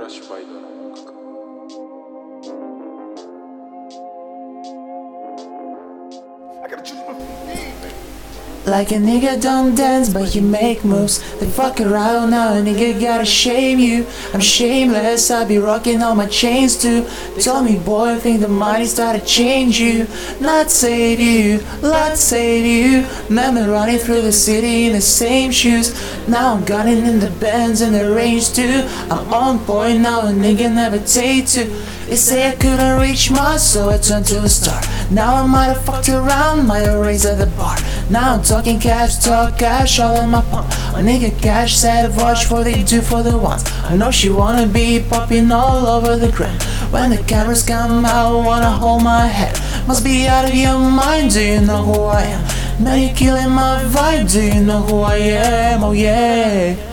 ラッシュバイドの音楽。 Like a nigga don't dance, but you make moves. They fuck around now, a nigga gotta shame you. I'm shameless, I be rocking all my chains too. Tell me boy, I think the money's started to change you. Not save you, not save you. Remember running through the city in the same shoes. Now I'm gunning in the Benz and the range too. I'm on point now, a nigga never take two. They say I couldn't reach Mars, so I turned to a star. Now I might have fucked around, might have raised at the bar. Now I'm talking cash, talk cash, all in my palm. A nigga cash said watch what they do for the ones. I know she wanna be popping all over the ground. When the cameras come out, wanna hold my head. Must be out of your mind, do you know who I am? Man, you're killing my vibe, do you know who I am? Oh yeah.